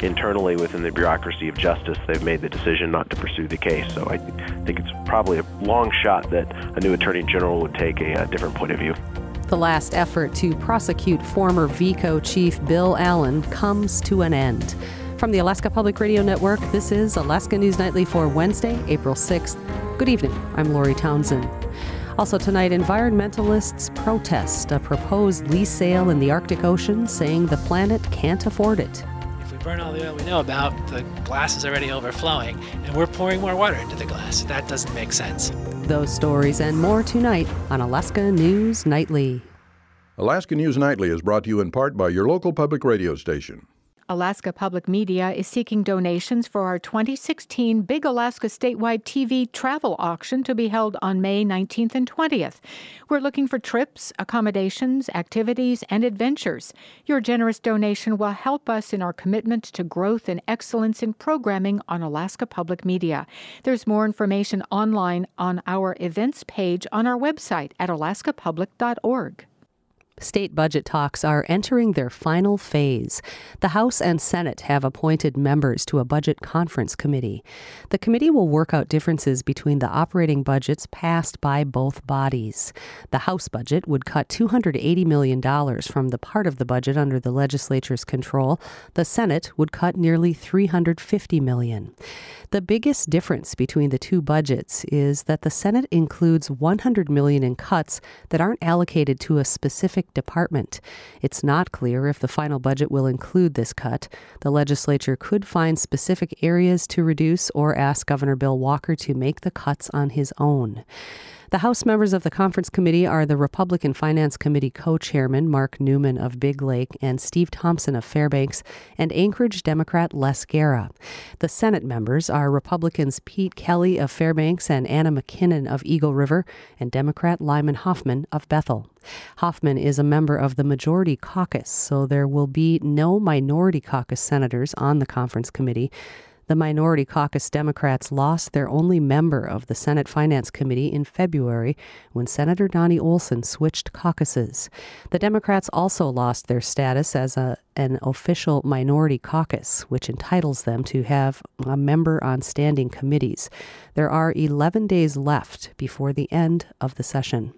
internally within the bureaucracy of justice, they've made the decision not to pursue the case. So I think it's probably a long shot that a new attorney general would take a different point of view. The last effort to prosecute former VECO chief Bill Allen comes to an end. From the Alaska Public Radio Network, this is Alaska News Nightly for Wednesday, April 6th. Good evening. I'm Lori Townsend. Also tonight, environmentalists protest a proposed lease sale in the Arctic Ocean, saying the planet can't afford it. If we burn all the oil we know about, the glass is already overflowing, and we're pouring more water into the glass. That doesn't make sense. Those stories and more tonight on Alaska News Nightly. Alaska News Nightly is brought to you in part by your local public radio station. Alaska Public Media is seeking donations for our 2016 Big Alaska Statewide TV travel auction to be held on May 19th and 20th. We're looking for trips, accommodations, activities, and adventures. Your generous donation will help us in our commitment to growth and excellence in programming on Alaska Public Media. There's more information online on our events page on our website at alaskapublic.org. State budget talks are entering their final phase. The House and Senate have appointed members to a budget conference committee. The committee will work out differences between the operating budgets passed by both bodies. The House budget would cut $280 million from the part of the budget under the legislature's control. The Senate would cut nearly $350 million. The biggest difference between the two budgets is that the Senate includes $100 million in cuts that aren't allocated to a specific department. It's not clear if the final budget will include this cut. The legislature could find specific areas to reduce or ask Governor Bill Walker to make the cuts on his own. The House members of the conference committee are the Republican Finance Committee co-chairman Mark Newman of Big Lake and Steve Thompson of Fairbanks and Anchorage Democrat Les Guerra. The Senate members are Republicans Pete Kelly of Fairbanks and Anna McKinnon of Eagle River and Democrat Lyman Hoffman of Bethel. Hoffman is a member of the Majority Caucus, so there will be no Minority Caucus senators on the conference committee. The Minority Caucus Democrats lost their only member of the Senate Finance Committee in February when Senator Donnie Olson switched caucuses. The Democrats also lost their status as an official minority caucus, which entitles them to have a member on standing committees. There are 11 days left before the end of the session.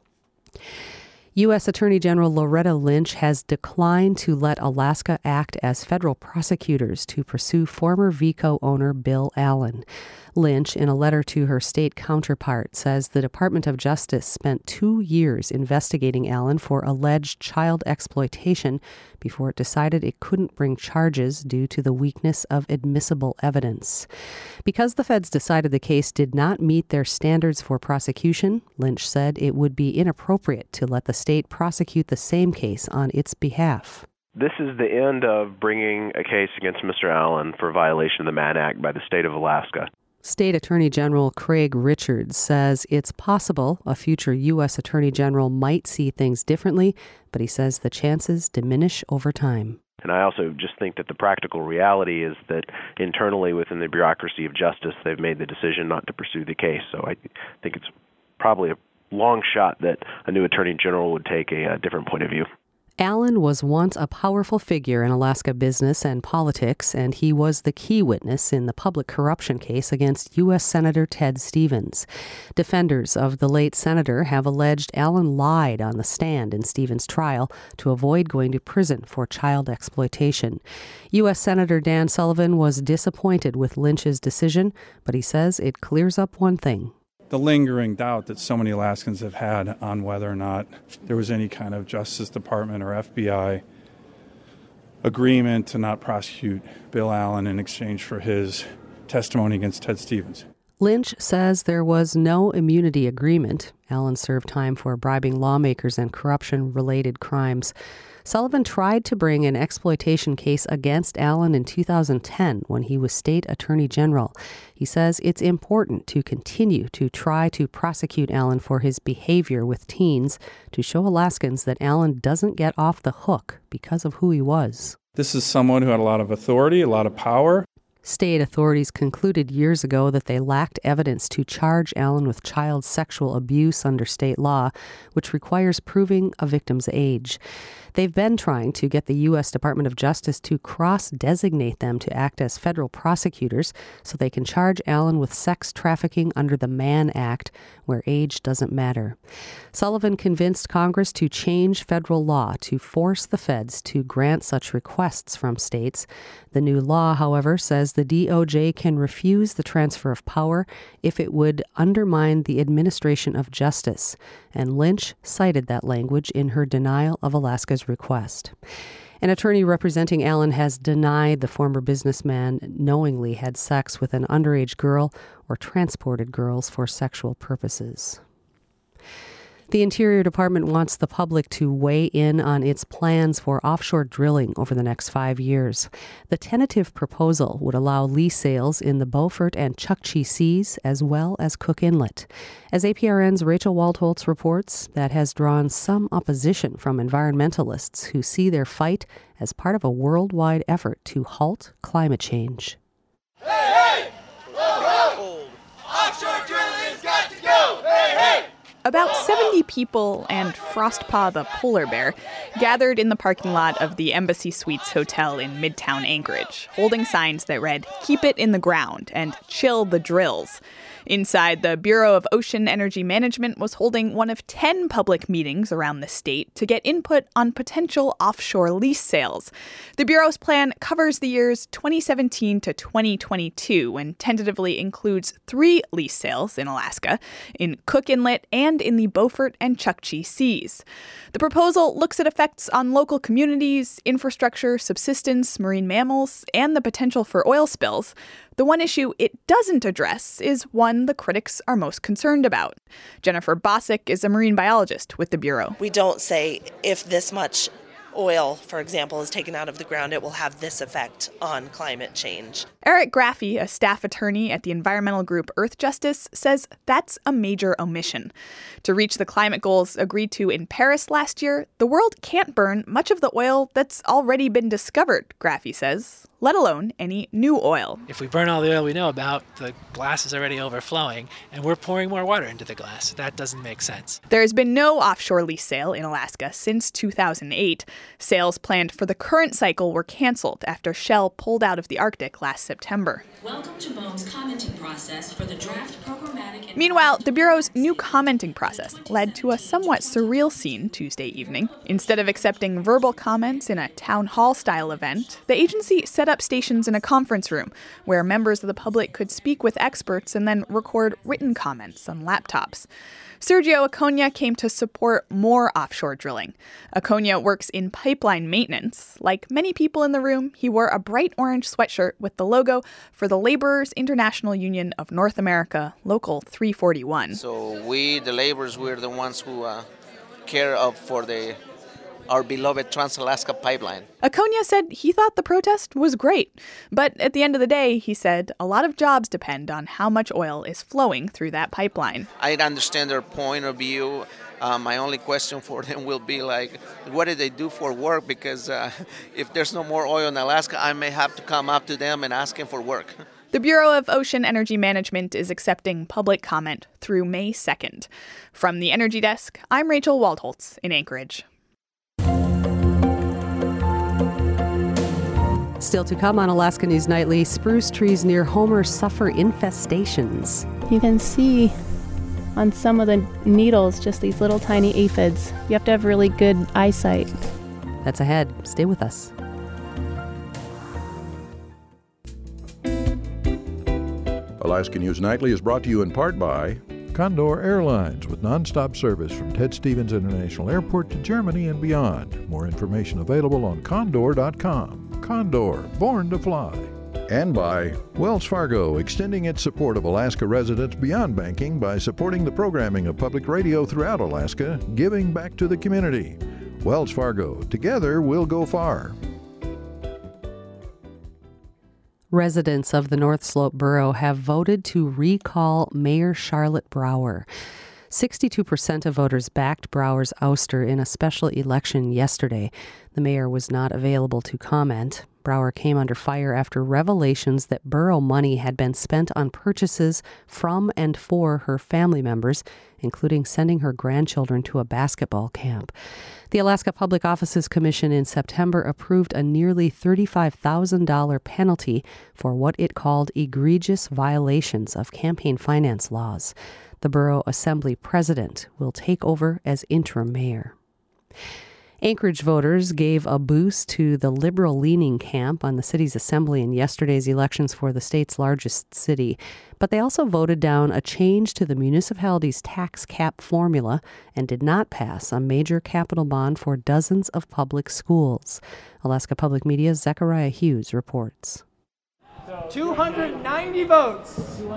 U.S. Attorney General Loretta Lynch has declined to let Alaska act as federal prosecutors to pursue former VECO owner Bill Allen. Lynch, in a letter to her state counterpart, says the Department of Justice spent 2 years investigating Allen for alleged child exploitation before it decided it couldn't bring charges due to the weakness of admissible evidence. Because the feds decided the case did not meet their standards for prosecution, Lynch said it would be inappropriate to let the state prosecute the same case on its behalf. This is the end of bringing a case against Mr. Allen for violation of the Mann Act by the state of Alaska. State Attorney General Craig Richards says it's possible a future U.S. Attorney General might see things differently, but he says the chances diminish over time. And I also just think that the practical reality is that internally within the bureaucracy of justice, they've made the decision not to pursue the case. So I think it's probably a long shot that a new attorney general would take a different point of view. Allen was once a powerful figure in Alaska business and politics, and he was the key witness in the public corruption case against U.S. Senator Ted Stevens. Defenders of the late senator have alleged Allen lied on the stand in Stevens' trial to avoid going to prison for child exploitation. U.S. Senator Dan Sullivan was disappointed with Lynch's decision, but he says it clears up one thing. The lingering doubt that so many Alaskans have had on whether or not there was any kind of Justice Department or FBI agreement to not prosecute Bill Allen in exchange for his testimony against Ted Stevens. Lynch says there was no immunity agreement. Allen served time for bribing lawmakers and corruption-related crimes. Sullivan tried to bring an exploitation case against Allen in 2010 when he was state attorney general. He says it's important to continue to try to prosecute Allen for his behavior with teens to show Alaskans that Allen doesn't get off the hook because of who he was. This is someone who had a lot of authority, a lot of power. State authorities concluded years ago that they lacked evidence to charge Allen with child sexual abuse under state law, which requires proving a victim's age. They've been trying to get the U.S. Department of Justice to cross-designate them to act as federal prosecutors so they can charge Allen with sex trafficking under the Mann Act, where age doesn't matter. Sullivan convinced Congress to change federal law to force the feds to grant such requests from states. The new law, however, says the DOJ can refuse the transfer of power if it would undermine the administration of justice, and Lynch cited that language in her denial of Alaska's request. An attorney representing Allen has denied the former businessman knowingly had sex with an underage girl or transported girls for sexual purposes. The Interior Department wants the public to weigh in on its plans for offshore drilling over the next 5 years. The tentative proposal would allow lease sales in the Beaufort and Chukchi Seas as well as Cook Inlet. As APRN's Rachel Waldholtz reports, that has drawn some opposition from environmentalists who see their fight as part of a worldwide effort to halt climate change. Hey, hey! Whoa, whoa! Offshore drilling's got to go! Hey, hey! About 70 people and Frostpaw the polar bear gathered in the parking lot of the Embassy Suites Hotel in Midtown Anchorage, holding signs that read, "Keep it in the ground" and "Chill the drills." Inside, the Bureau of Ocean Energy Management was holding one of 10 public meetings around the state to get input on potential offshore lease sales. The Bureau's plan covers the years 2017 to 2022 and tentatively includes 3 lease sales in Alaska, in Cook Inlet, and in the Beaufort and Chukchi Seas. The proposal looks at effects on local communities, infrastructure, subsistence, marine mammals, and the potential for oil spills. The one issue it doesn't address is one the critics are most concerned about. Jennifer Bosick is a marine biologist with the Bureau. We don't say if this much oil, for example, is taken out of the ground, it will have this effect on climate change. Eric Graffey, a staff attorney at the environmental group Earth Justice, says that's a major omission. To reach the climate goals agreed to in Paris last year, the world can't burn much of the oil that's already been discovered, Graffey says, let alone any new oil. If we burn all the oil we know about, the glass is already overflowing, and we're pouring more water into the glass. That doesn't make sense. There has been no offshore lease sale in Alaska since 2008. Sales planned for the current cycle were canceled after Shell pulled out of the Arctic last September. Welcome to BOEM's commenting process for the draft programmatic... Meanwhile, the Bureau's new commenting process led to a somewhat surreal scene Tuesday evening. Instead of accepting verbal comments in a town hall-style event, the agency set up stations in a conference room where members of the public could speak with experts and then record written comments on laptops. Sergio Aconia came to support more offshore drilling. Aconia works in pipeline maintenance. Like many people in the room, he wore a bright orange sweatshirt with the logo for the Laborers International Union of North America, Local 341. So we, the laborers, we're the ones who care for our beloved Trans-Alaska Pipeline. Aconia said he thought the protest was great. But at the end of the day, he said, a lot of jobs depend on how much oil is flowing through that pipeline. I understand their point of view. My only question for them will be what do they do for work? Because if there's no more oil in Alaska, I may have to come up to them and ask them for work. The Bureau of Ocean Energy Management is accepting public comment through May 2nd. From the Energy Desk, I'm Rachel Waldholtz in Anchorage. Still to come on Alaska News Nightly, spruce trees near Homer suffer infestations. You can see on some of the needles just these little tiny aphids. You have to have really good eyesight. That's ahead. Stay with us. Alaska News Nightly is brought to you in part by Condor Airlines, with nonstop service from Ted Stevens International Airport to Germany and beyond. More information available on condor.com. Condor, born to fly. And by Wells Fargo, extending its support of Alaska residents beyond banking by supporting the programming of public radio throughout Alaska, giving back to the community. Wells Fargo, together we'll go far. Residents of the North Slope Borough have voted to recall Mayor Charlotte Brower. 62% of voters backed Brower's ouster in a special election yesterday. The mayor was not available to comment. Brower came under fire after revelations that borough money had been spent on purchases from and for her family members, including sending her grandchildren to a basketball camp. The Alaska Public Offices Commission in September approved a nearly $35,000 penalty for what it called egregious violations of campaign finance laws. The Borough Assembly president will take over as interim mayor. Anchorage voters gave a boost to the liberal-leaning camp on the city's assembly in yesterday's elections for the state's largest city, but they also voted down a change to the municipality's tax cap formula and did not pass a major capital bond for dozens of public schools. Alaska Public Media's Zechariah Hughes reports. 290 votes.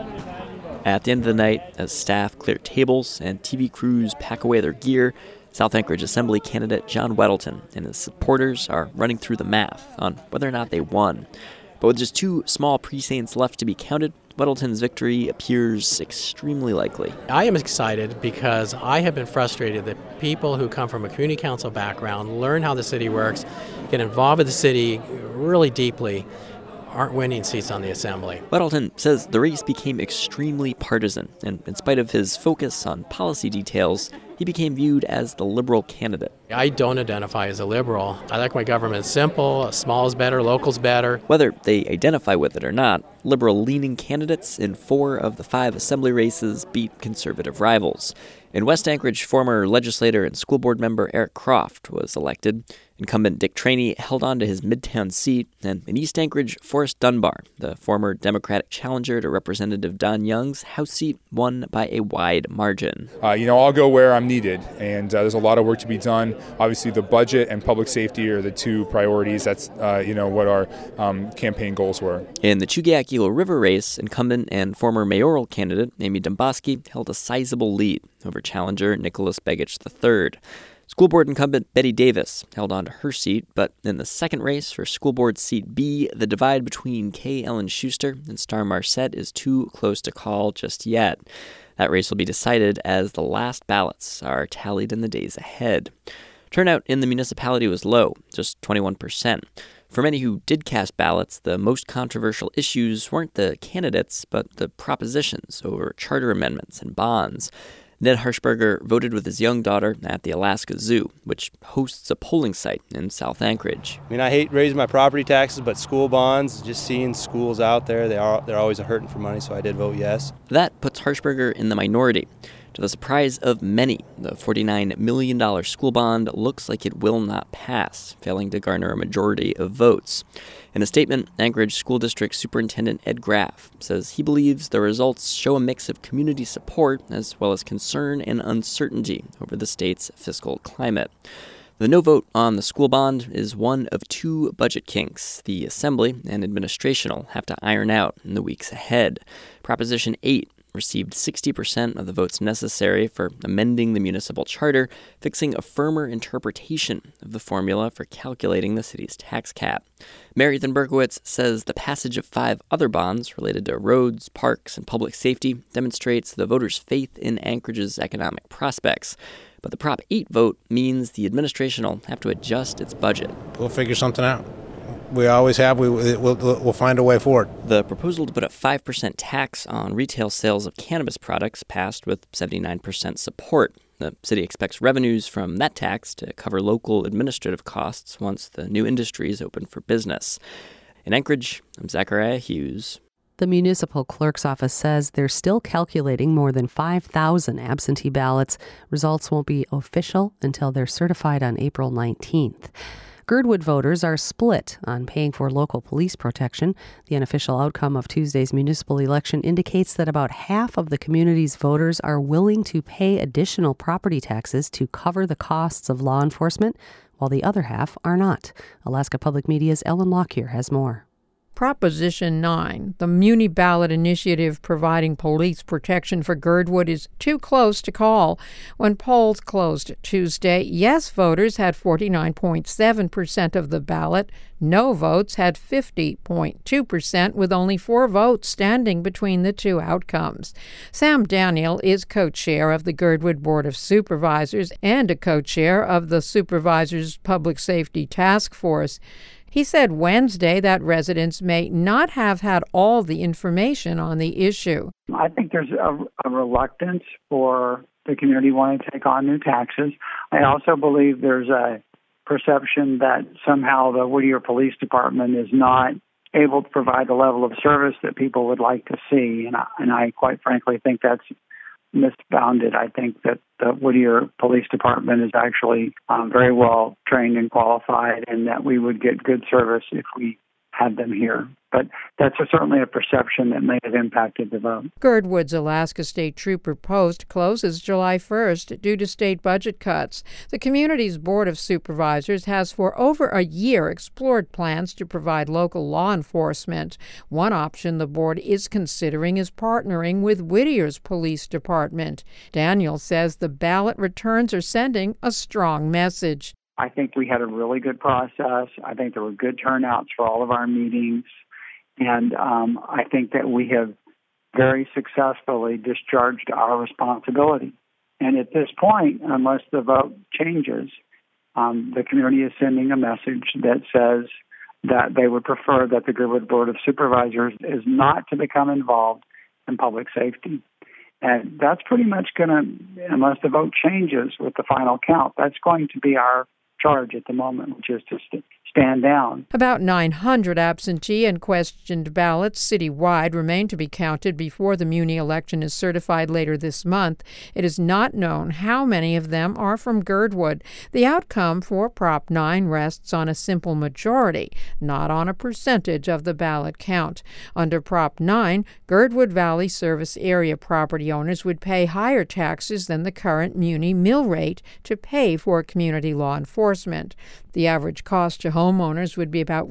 At the end of the night, as staff clear tables and TV crews pack away their gear, South Anchorage Assembly candidate John Weddleton and his supporters are running through the math on whether or not they won. But with just 2 small precincts left to be counted, Weddleton's victory appears extremely likely. I am excited because I have been frustrated that people who come from a community council background, learn how the city works, get involved with the city really deeply, aren't winning seats on the assembly. Weddleton says the race became extremely partisan, and in spite of his focus on policy details, he became viewed as the liberal candidate. I don't identify as a liberal. I like my government simple, small is better, local's better. Whether they identify with it or not, liberal-leaning candidates in 4 of the 5 assembly races beat conservative rivals. In West Anchorage, former legislator and school board member Eric Croft was elected. Incumbent Dick Traney held on to his Midtown seat, and in East Anchorage, Forrest Dunbar, the former Democratic challenger to Representative Don Young's House seat, won by a wide margin. I'll go where I'm needed, and there's a lot of work to be done. Obviously, the budget and public safety are the 2 priorities. That's, what our campaign goals were. In the Chugach-Gila River race, incumbent and former mayoral candidate Amy Domboski held a sizable lead over challenger Nicholas Begich III. School board incumbent Betty Davis held on to her seat, but in the second race for school board seat B, the divide between Kay Ellen Schuster and Star Marcette is too close to call just yet. That race will be decided as the last ballots are tallied in the days ahead. Turnout in the municipality was low, just 21%. For many who did cast ballots, the most controversial issues weren't the candidates, but the propositions over charter amendments and bonds. Ned Harshberger voted with his young daughter at the Alaska Zoo, which hosts a polling site in South Anchorage. I hate raising my property taxes, but school bonds, just seeing schools out there, they're always hurting for money, so I did vote yes. That puts Harshberger in the minority. To the surprise of many, the $49 million school bond looks like it will not pass, failing to garner a majority of votes. In a statement, Anchorage School District Superintendent Ed Graff says he believes the results show a mix of community support as well as concern and uncertainty over the state's fiscal climate. The no vote on the school bond is one of 2 budget kinks the Assembly and administration will have to iron out in the weeks ahead. Proposition 8 received 60% of the votes necessary for amending the municipal charter, fixing a firmer interpretation of the formula for calculating the city's tax cap. Mary Ethan Berkowitz says the passage of 5 other bonds related to roads, parks, and public safety demonstrates the voters' faith in Anchorage's economic prospects. But the Prop 8 vote means the administration will have to adjust its budget. We'll figure something out. We always have. We'll find a way forward. The proposal to put a 5% tax on retail sales of cannabis products passed with 79% support. The city expects revenues from that tax to cover local administrative costs once the new industry is open for business. In Anchorage, I'm Zechariah Hughes. The municipal clerk's office says they're still calculating more than 5,000 absentee ballots. Results won't be official until they're certified on April 19th. Girdwood voters are split on paying for local police protection. The unofficial outcome of Tuesday's municipal election indicates that about half of the community's voters are willing to pay additional property taxes to cover the costs of law enforcement, while the other half are not. Alaska Public Media's Ellen Lockyer has more. Proposition 9, the Muni ballot initiative providing police protection for Girdwood, is too close to call. When polls closed Tuesday, yes voters had 49.7% of the ballot. No votes had 50.2%, with only 4 votes standing between the 2 outcomes. Sam Daniel is co-chair of the Girdwood Board of Supervisors and a co-chair of the Supervisors Public Safety Task Force. He said Wednesday that residents may not have had all the information on the issue. I think there's a reluctance for the community wanting to take on new taxes. I also believe there's a perception that somehow the Whittier Police Department is not able to provide the level of service that people would like to see. And I quite frankly think that's misbounded. I think that the Whittier Police Department is actually very well trained and qualified, and that we would get good service if we had them here. But that's certainly a perception that may have impacted the vote. Girdwood's Alaska State Trooper post closes July 1st due to state budget cuts. The community's Board of Supervisors has for over a year explored plans to provide local law enforcement. One option the board is considering is partnering with Whittier's police department. Daniel says the ballot returns are sending a strong message. I think we had a really good process. I think there were good turnouts for all of our meetings. And I think that we have very successfully discharged our responsibility. And at this point, unless the vote changes, the community is sending a message that says that they would prefer that the Girdwood Board of Supervisors is not to become involved in public safety. And that's pretty much going to, unless the vote changes with the final count, that's going to be our charge at the moment, which is to stand down. About 900 absentee and questioned ballots citywide remain to be counted before the Muni election is certified later this month. It is not known how many of them are from Girdwood. The outcome for Prop 9 rests on a simple majority, not on a percentage of the ballot count. Under Prop 9, Girdwood Valley Service Area property owners would pay higher taxes than the current Muni mill rate to pay for community law enforcement. The average cost to homeowners would be about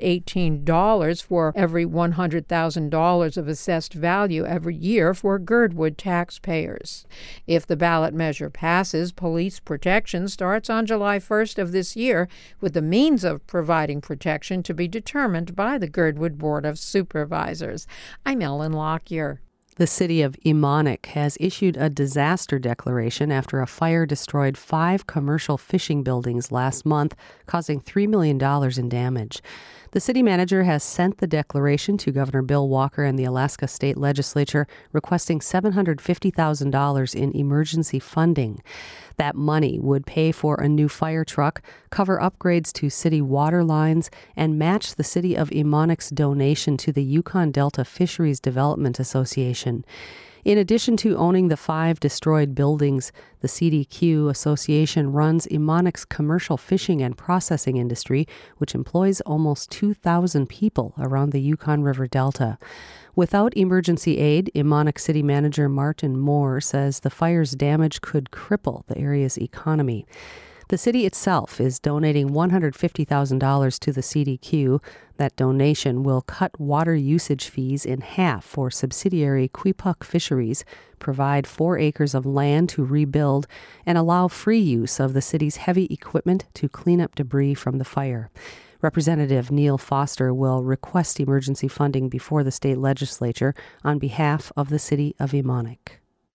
$118 for every $100,000 of assessed value every year for Girdwood taxpayers. If the ballot measure passes, police protection starts on July 1st of this year, with the means of providing protection to be determined by the Girdwood Board of Supervisors. I'm Ellen Lockyer. The city of Emonic has issued a disaster declaration after a fire destroyed 5 commercial fishing buildings last month, causing $3 million in damage. The city manager has sent the declaration to Governor Bill Walker and the Alaska State Legislature, requesting $750,000 in emergency funding. That money would pay for a new fire truck, cover upgrades to city water lines, and match the city of Emonic's donation to the Yukon Delta Fisheries Development Association. In addition to owning the 5 destroyed buildings, the CDQ Association runs Emonic's commercial fishing and processing industry, which employs almost 2,000 people around the Yukon River Delta. Without emergency aid, Emonic City Manager Martin Moore says the fire's damage could cripple the area's economy. The city itself is donating $150,000 to the CDQ. That donation will cut water usage fees in half for subsidiary Quipuk Fisheries, provide 4 acres of land to rebuild, and allow free use of the city's heavy equipment to clean up debris from the fire. Representative Neil Foster will request emergency funding before the state legislature on behalf of the city of Emonic.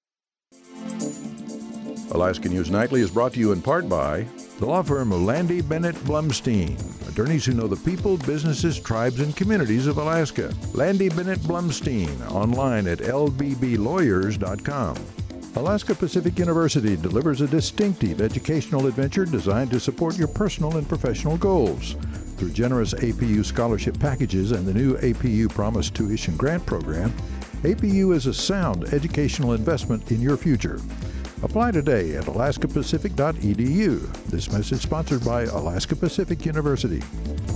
Alaska News Nightly is brought to you in part by the law firm of Landy Bennett Blumstein, attorneys who know the people, businesses, tribes, and communities of Alaska. Landy Bennett Blumstein, online at lbblawyers.com. Alaska Pacific University delivers a distinctive educational adventure designed to support your personal and professional goals. Through generous APU scholarship packages and the new APU Promise Tuition Grant Program, APU is a sound educational investment in your future. Apply today at alaskapacific.edu. This message sponsored by Alaska Pacific University.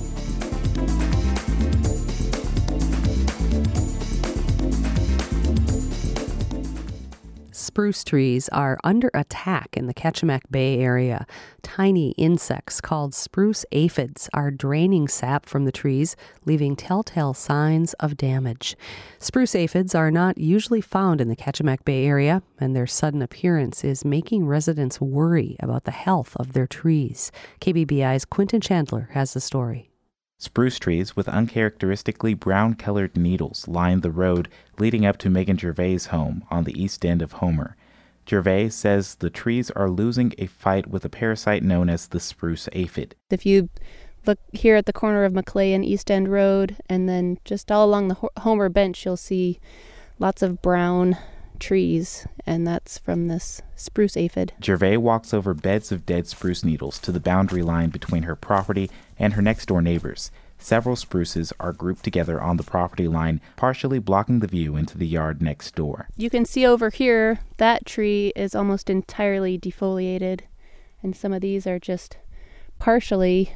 Spruce trees are under attack in the Kachemak Bay area. Tiny insects called spruce aphids are draining sap from the trees, leaving telltale signs of damage. Spruce aphids are not usually found in the Kachemak Bay area, and their sudden appearance is making residents worry about the health of their trees. KBBI's Quentin Chandler has the story. Spruce trees with uncharacteristically brown-colored needles line the road leading up to Megan Gervais' home on the east end of Homer. Gervais says the trees are losing a fight with a parasite known as the spruce aphid. If you look here at the corner of Maclay and East End Road, and then just all along the Homer bench, you'll see lots of brown trees, and that's from this spruce aphid. Gervais walks over beds of dead spruce needles to the boundary line between her property and her next-door neighbors. Several spruces are grouped together on the property line, partially blocking the view into the yard next door. You can see over here, that tree is almost entirely defoliated, and some of these are just partially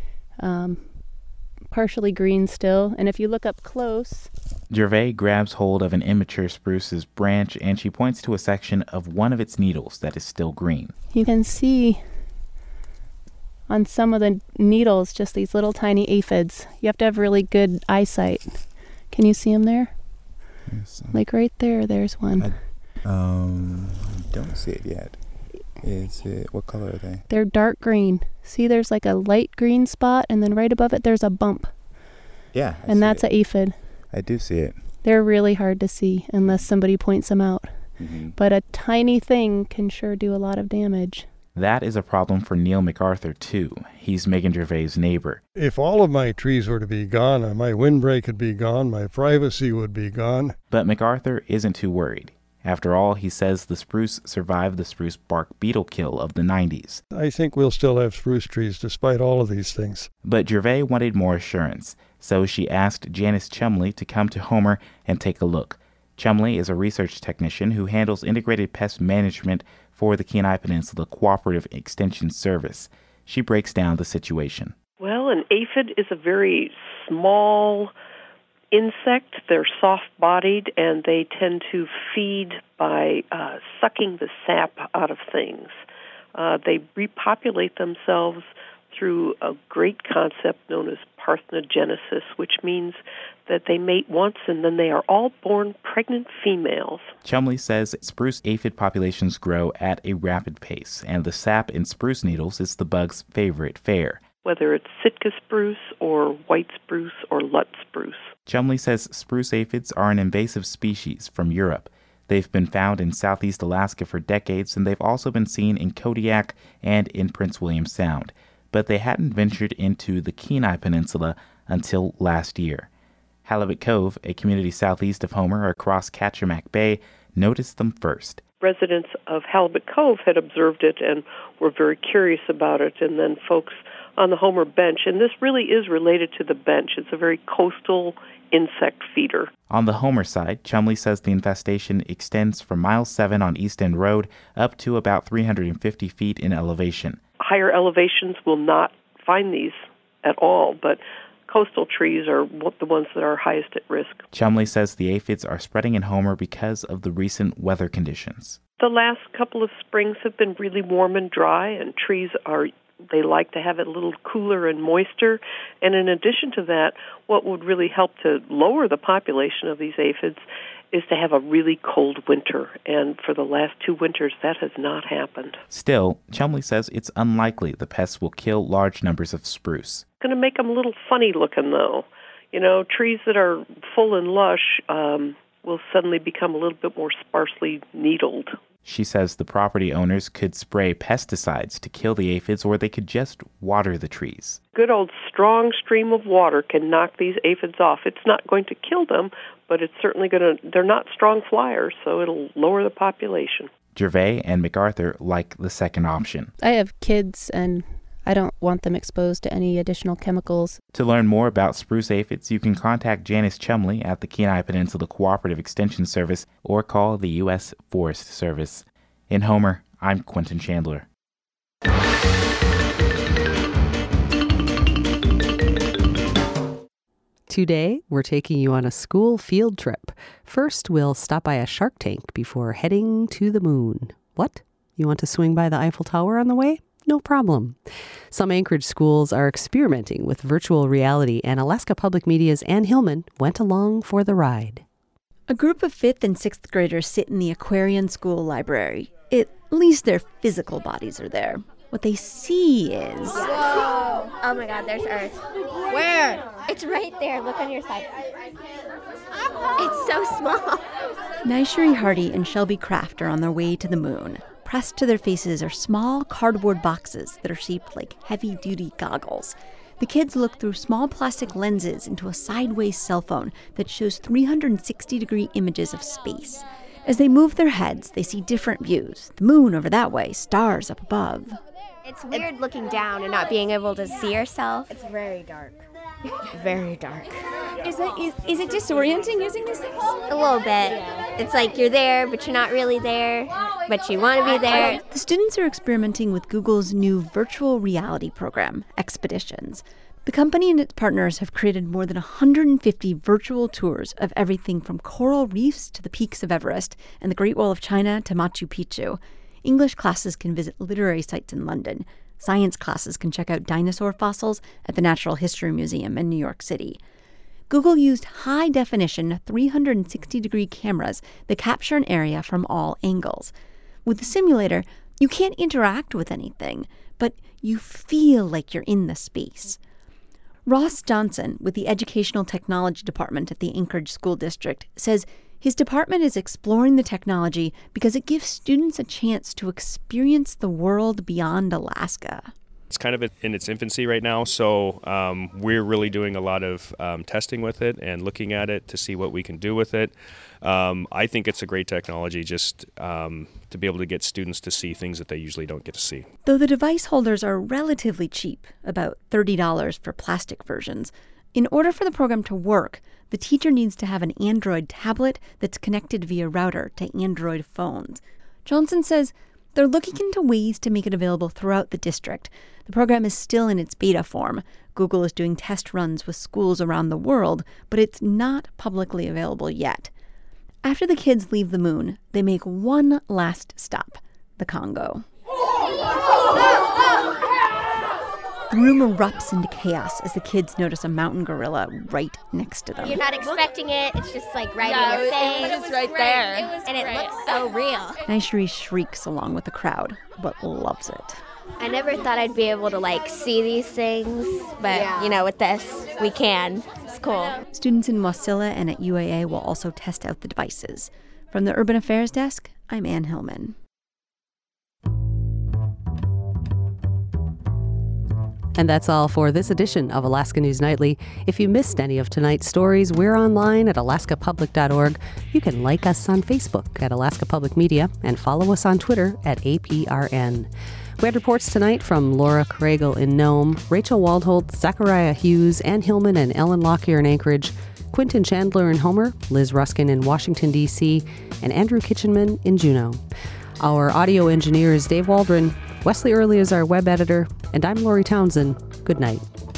green still. And if you look up close... Gervais grabs hold of an immature spruce's branch, and she points to a section of one of its needles that is still green. You can see on some of the needles just these little tiny aphids. You have to have really good eyesight. Can you see them there? Yes. Like right there, there's one. Don't see it yet. What color are they? They're dark green. See, there's like a light green spot, and then right above it there's a bump. Yeah. And that's an aphid. I do see it. They're really hard to see unless somebody points them out. Mm-hmm. But a tiny thing can sure do a lot of damage. That is a problem for Neil MacArthur, too. He's Megan Gervais' neighbor. If all of my trees were to be gone, my windbreak would be gone, my privacy would be gone. But MacArthur isn't too worried. After all, he says the spruce survived the spruce bark beetle kill of the 90s. I think we'll still have spruce trees despite all of these things. But Gervais wanted more assurance, so she asked Janice Chumley to come to Homer and take a look. Chumley is a research technician who handles integrated pest management for the Kenai Peninsula Cooperative Extension Service. She breaks down the situation. Well, an aphid is a very small insect. They're soft-bodied, and they tend to feed by sucking the sap out of things. They repopulate themselves through a great concept known as parthenogenesis, which means that they mate once and then they are all born pregnant females. Chumley says spruce aphid populations grow at a rapid pace, and the sap in spruce needles is the bug's favorite fare. Whether it's Sitka spruce or white spruce or Lut spruce. Chumley says spruce aphids are an invasive species from Europe. They've been found in southeast Alaska for decades, and they've also been seen in Kodiak and in Prince William Sound. But they hadn't ventured into the Kenai Peninsula until last year. Halibut Cove, a community southeast of Homer across Kachemak Bay, noticed them first. Residents of Halibut Cove had observed it and were very curious about it, and then folks on the Homer bench, and this really is related to the bench. It's a very coastal insect feeder. On the Homer side, Chumley says the infestation extends from mile 7 on East End Road up to about 350 feet in elevation. Higher elevations will not find these at all, but coastal trees are the ones that are highest at risk. Chumley says the aphids are spreading in Homer because of the recent weather conditions. The last couple of springs have been really warm and dry, and trees they like to have it a little cooler and moister. And in addition to that, what would really help to lower the population of these aphids is to have a really cold winter. And for the last 2 winters, that has not happened. Still, Chumley says it's unlikely the pests will kill large numbers of spruce. It's going to make them a little funny looking, though. You know, trees that are full and lush will suddenly become a little bit more sparsely needled. She says the property owners could spray pesticides to kill the aphids, or they could just water the trees. Good old strong stream of water can knock these aphids off. It's not going to kill them, but it's certainly they're not strong flyers, so it'll lower the population. Gervais and MacArthur like the second option. I have kids, and I don't want them exposed to any additional chemicals. To learn more about spruce aphids, you can contact Janice Chumley at the Kenai Peninsula Cooperative Extension Service or call the U.S. Forest Service. In Homer, I'm Quentin Chandler. Today, we're taking you on a school field trip. First, we'll stop by a shark tank before heading to the moon. What? You want to swing by the Eiffel Tower on the way? No problem. Some Anchorage schools are experimenting with virtual reality, and Alaska Public Media's Ann Hillman went along for the ride. A group of 5th and 6th graders sit in the Aquarian School Library. At least their physical bodies are there. What they see is... Whoa! Oh my God, there's Earth. Where? It's right there. Look on your side. It's so small. Naishari Hardy and Shelby Kraft are on their way to the moon. Pressed to their faces are small cardboard boxes that are shaped like heavy-duty goggles. The kids look through small plastic lenses into a sideways cell phone that shows 360-degree images of space. As they move their heads, they see different views. The moon over that way, stars up above. It's weird looking down and not being able to see yourself. It's very dark. Very dark. Is it disorienting using these things? A little bit. It's like you're there, but you're not really there, but you want to be there. The students are experimenting with Google's new virtual reality program, Expeditions. The company and its partners have created more than 150 virtual tours of everything from coral reefs to the peaks of Everest and the Great Wall of China to Machu Picchu. English classes can visit literary sites in London. Science classes can check out dinosaur fossils at the Natural History Museum in New York City. Google used high-definition 360-degree cameras that capture an area from all angles. With the simulator, you can't interact with anything, but you feel like you're in the space. Ross Johnson, with the Educational Technology Department at the Anchorage School District, says his department is exploring the technology because it gives students a chance to experience the world beyond Alaska. It's kind of in its infancy right now, so we're really doing a lot of testing with it and looking at it to see what we can do with it. I think it's a great technology just to be able to get students to see things that they usually don't get to see. Though the device holders are relatively cheap, about $30 for plastic versions, in order for the program to work, the teacher needs to have an Android tablet that's connected via router to Android phones. Johnson says they're looking into ways to make it available throughout the district. The program is still in its beta form. Google is doing test runs with schools around the world, but it's not publicly available yet. After the kids leave the moon, they make one last stop, the Congo. The room erupts into chaos as the kids notice a mountain gorilla right next to them. You're not expecting it. It's just like right in your face. It was right there. And it looks so real. Naishri shrieks along with the crowd, but loves it. I never thought I'd be able to like see these things, but you know, with this, we can. It's cool. Students in Wasilla and at UAA will also test out the devices. From the Urban Affairs Desk, I'm Ann Hillman. And that's all for this edition of Alaska News Nightly. If you missed any of tonight's stories, we're online at alaskapublic.org. You can like us on Facebook at Alaska Public Media and follow us on Twitter at APRN. We had reports tonight from Laura Kregel in Nome, Rachel Waldholt, Zachariah Hughes, Ann Hillman and Ellen Lockyer in Anchorage, Quentin Chandler in Homer, Liz Ruskin in Washington, D.C., and Andrew Kitchenman in Juneau. Our audio engineer is Dave Waldron. Wesley Early is our web editor, and I'm Lori Townsend. Good night.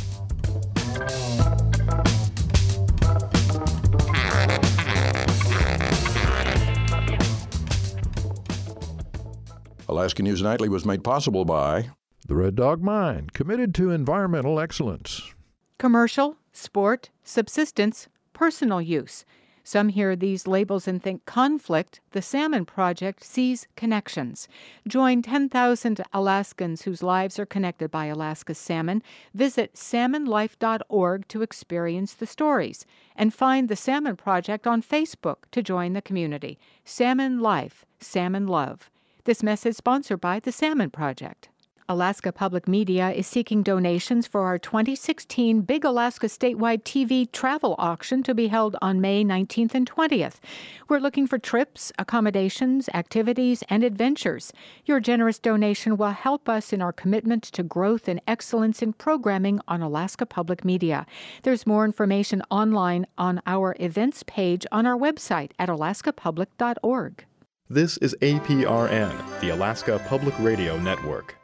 Alaska News Nightly was made possible by the Red Dog Mine, committed to environmental excellence. Commercial, sport, subsistence, personal use. Some hear these labels and think conflict. The Salmon Project sees connections. Join 10,000 Alaskans whose lives are connected by Alaska's salmon. Visit salmonlife.org to experience the stories. And find the Salmon Project on Facebook to join the community. Salmon Life, Salmon Love. This message sponsored by the Salmon Project. Alaska Public Media is seeking donations for our 2016 Big Alaska Statewide TV travel auction to be held on May 19th and 20th. We're looking for trips, accommodations, activities, and adventures. Your generous donation will help us in our commitment to growth and excellence in programming on Alaska Public Media. There's more information online on our events page on our website at alaskapublic.org. This is APRN, the Alaska Public Radio Network.